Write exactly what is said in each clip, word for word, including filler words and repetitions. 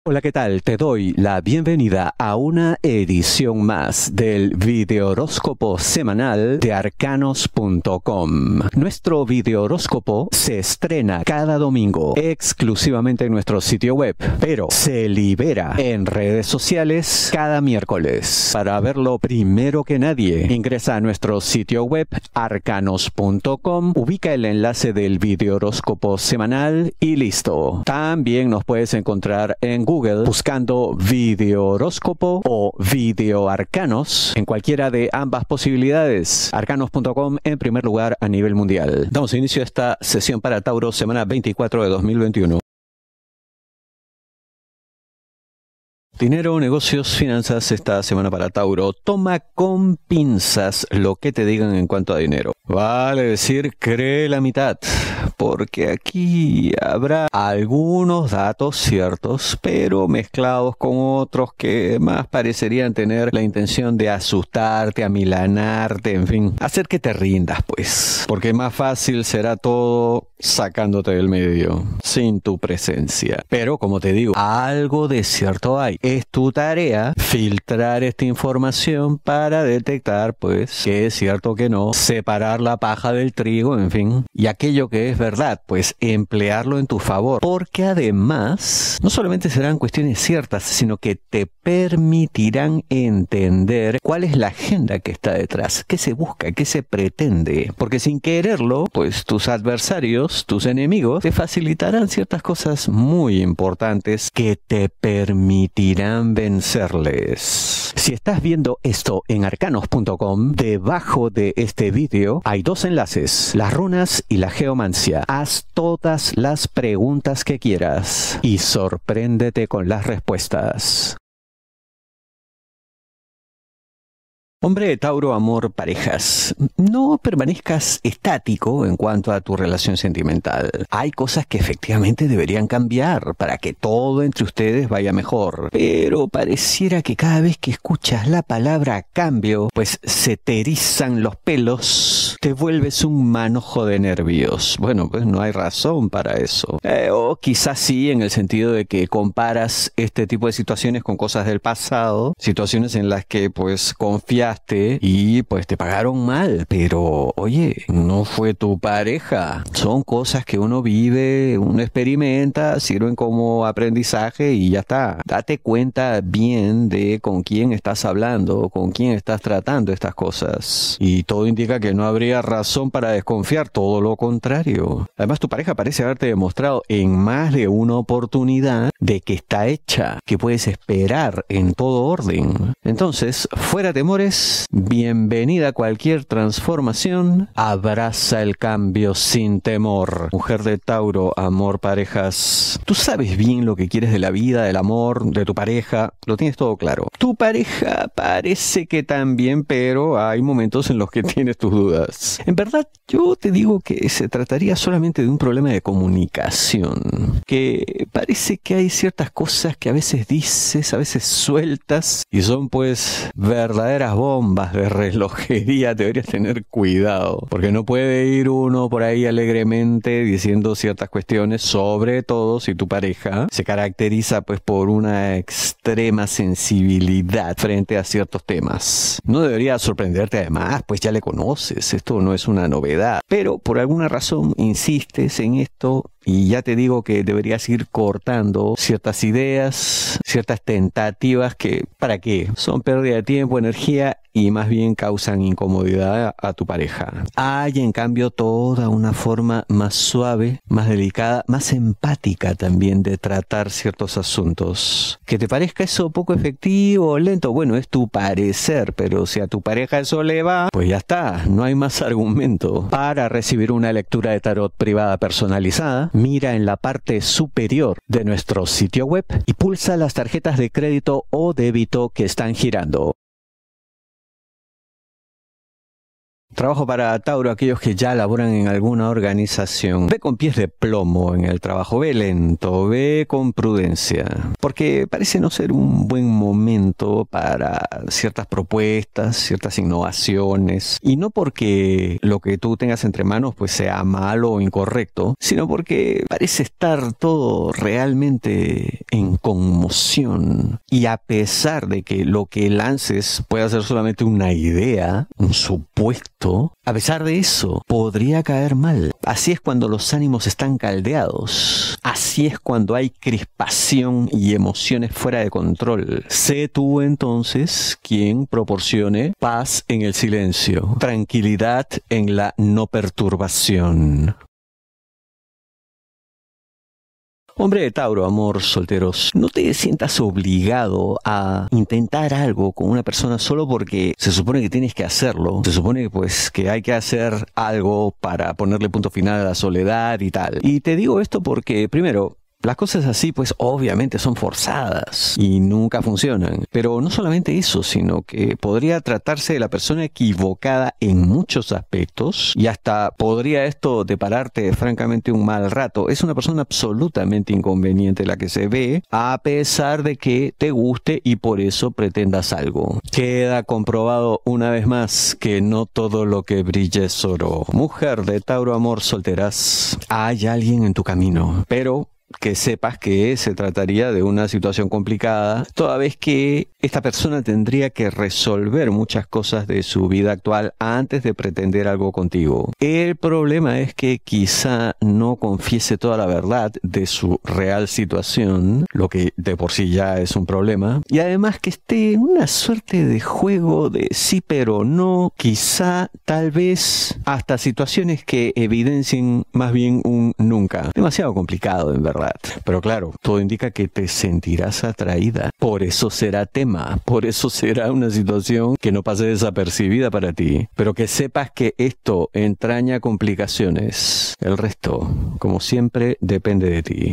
Hola, ¿qué tal? Te doy la bienvenida a una edición más del videohoróscopo semanal de arcanos punto com. Nuestro videohoróscopo se estrena cada domingo exclusivamente en nuestro sitio web, pero se libera en redes sociales cada miércoles. Para verlo primero que nadie, ingresa a nuestro sitio web arcanos punto com, ubica el enlace del videohoróscopo semanal y listo. También nos puedes encontrar en Google buscando video horóscopo o video arcanos en cualquiera de ambas posibilidades. arcanos punto com en primer lugar a nivel mundial. Damos inicio a esta sesión para Tauro, semana veinticuatro de dos mil veintiuno. Dinero, negocios, finanzas esta semana para Tauro. Toma con pinzas lo que te digan en cuanto a dinero. Vale decir, cree la mitad, porque aquí habrá algunos datos ciertos, pero mezclados con otros que más parecerían tener la intención de asustarte, amilanarte, en fin, hacer que te rindas, pues. Porque más fácil será todo sacándote del medio, sin tu presencia. Pero, como te digo, algo de cierto hay. Es tu tarea filtrar esta información para detectar, pues, que es cierto que no, separar la paja del trigo, en fin, y aquello que es verdad, pues emplearlo en tu favor, porque además no solamente serán cuestiones ciertas, sino que te permitirán entender cuál es la agenda que está detrás, qué se busca, qué se pretende, porque sin quererlo, pues tus adversarios, tus enemigos, te facilitarán ciertas cosas muy importantes que te permitirán vencerles. Si estás viendo esto en arcanos punto com, debajo de este vídeo hay dos enlaces, las runas y la geomancia. Haz todas las preguntas que quieras y sorpréndete con las respuestas. Hombre de Tauro, amor, parejas. No permanezcas estático en cuanto a tu relación sentimental. Hay cosas que efectivamente deberían cambiar para que todo entre ustedes vaya mejor. Pero pareciera que cada vez que escuchas la palabra cambio, pues se te erizan los pelos, te vuelves un manojo de nervios. Bueno, pues no hay razón para eso. Eh, o quizás sí, en el sentido de que comparas este tipo de situaciones con cosas del pasado, situaciones en las que pues confiaste y pues te pagaron mal, pero oye, no fue tu pareja. Son cosas que uno vive, uno experimenta, sirven como aprendizaje y ya está. Date cuenta bien de con quién estás hablando, con quién estás tratando estas cosas. Y todo indica que no habría razón para desconfiar, todo lo contrario. Además, tu pareja parece haberte demostrado en más de una oportunidad de que está hecha, que puedes esperar en todo orden. Entonces, fuera temores, bienvenida a cualquier transformación, abraza el cambio sin temor. Mujer de Tauro, amor, parejas. Tú sabes bien lo que quieres de la vida, del amor, de tu pareja, lo tienes todo claro. Tu pareja parece que también, pero hay momentos en los que tienes tus dudas. En verdad, yo te digo que se trataría solamente de un problema de comunicación, que parece que hay ciertas cosas que a veces dices, a veces sueltas, y son pues verdaderas bombas de relojería. Deberías tener cuidado, porque no puede ir uno por ahí alegremente diciendo ciertas cuestiones, sobre todo si tu pareja se caracteriza pues por una extrema sensibilidad frente a ciertos temas. No debería sorprenderte, además, pues ya le conoces, esto no es una novedad, pero por alguna razón insistes en esto. Y ya te digo que deberías ir cortando ciertas ideas, ciertas tentativas que, ¿para qué? Son pérdida de tiempo, energía y más bien causan incomodidad a tu pareja. Hay, en cambio, toda una forma más suave, más delicada, más empática también de tratar ciertos asuntos. Que te parezca eso poco efectivo o lento, bueno, es tu parecer, pero si a tu pareja eso le va, pues ya está, no hay más argumento. Para recibir una lectura de tarot privada personalizada, mira en la parte superior de nuestro sitio web y pulsa las tarjetas de crédito o débito que están girando. Trabajo para Tauro, aquellos que ya laboran en alguna organización. Ve con pies de plomo en el trabajo, ve lento, ve con prudencia, porque parece no ser un buen momento para ciertas propuestas, ciertas innovaciones, y no porque lo que tú tengas entre manos pues sea malo o incorrecto, sino porque parece estar todo realmente en conmoción, y a pesar de que lo que lances pueda ser solamente una idea, un supuesto, a pesar de eso, podría caer mal. Así es cuando los ánimos están caldeados. Así es cuando hay crispación y emociones fuera de control. Sé tú entonces quien proporcione paz en el silencio, tranquilidad en la no perturbación. Hombre de Tauro, amor, solteros, no te sientas obligado a intentar algo con una persona solo porque se supone que tienes que hacerlo. Se supone pues que hay que hacer algo para ponerle punto final a la soledad y tal. Y te digo esto porque, primero, las cosas así pues obviamente son forzadas y nunca funcionan. Pero no solamente eso, sino que podría tratarse de la persona equivocada en muchos aspectos, y hasta podría esto depararte francamente un mal rato. Es una persona absolutamente inconveniente la que se ve, a pesar de que te guste y por eso pretendas algo. Queda comprobado una vez más que no todo lo que brilla es oro. Mujer de Tauro, amor, solteras, hay alguien en tu camino, pero que sepas que se trataría de una situación complicada, toda vez que esta persona tendría que resolver muchas cosas de su vida actual antes de pretender algo contigo. El problema es que quizá no confiese toda la verdad de su real situación, lo que de por sí ya es un problema, y además que esté en una suerte de juego de sí pero no, quizá, tal vez, hasta situaciones que evidencien más bien un nunca. Demasiado complicado, en verdad. Pero claro, todo indica que te sentirás atraída. Por eso será tema. Por eso será una situación que no pase desapercibida para ti. Pero que sepas que esto entraña complicaciones. El resto, como siempre, depende de ti.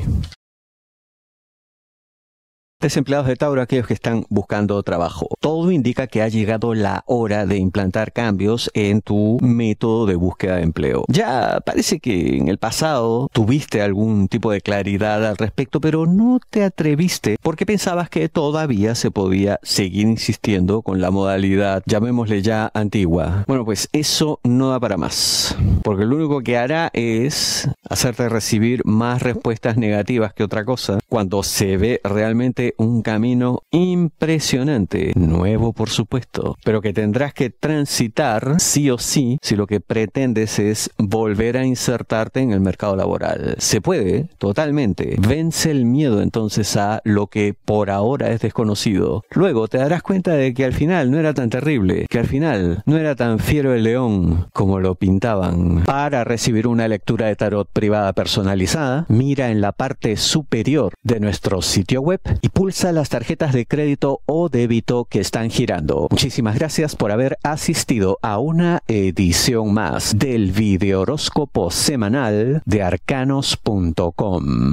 Desempleados de Tauro, aquellos que están buscando trabajo. Todo indica que ha llegado la hora de implantar cambios en tu método de búsqueda de empleo. Ya parece que en el pasado tuviste algún tipo de claridad al respecto, pero no te atreviste porque pensabas que todavía se podía seguir insistiendo con la modalidad, llamémosle ya antigua. Bueno, pues eso no da para más, porque lo único que hará es hacerte recibir más respuestas negativas que otra cosa, cuando se ve realmente un camino impresionante, nuevo por supuesto, pero que tendrás que transitar sí o sí si lo que pretendes es volver a insertarte en el mercado laboral. Se puede, totalmente. Vence el miedo entonces a lo que por ahora es desconocido. Luego te darás cuenta de que al final no era tan terrible, que al final no era tan fiero el león como lo pintaban. Para recibir una lectura de tarot privada personalizada, mira en la parte superior de nuestro sitio web y pulsa las tarjetas de crédito o débito que están girando. Muchísimas gracias por haber asistido a una edición más del videohoróscopo semanal de arcanos punto com.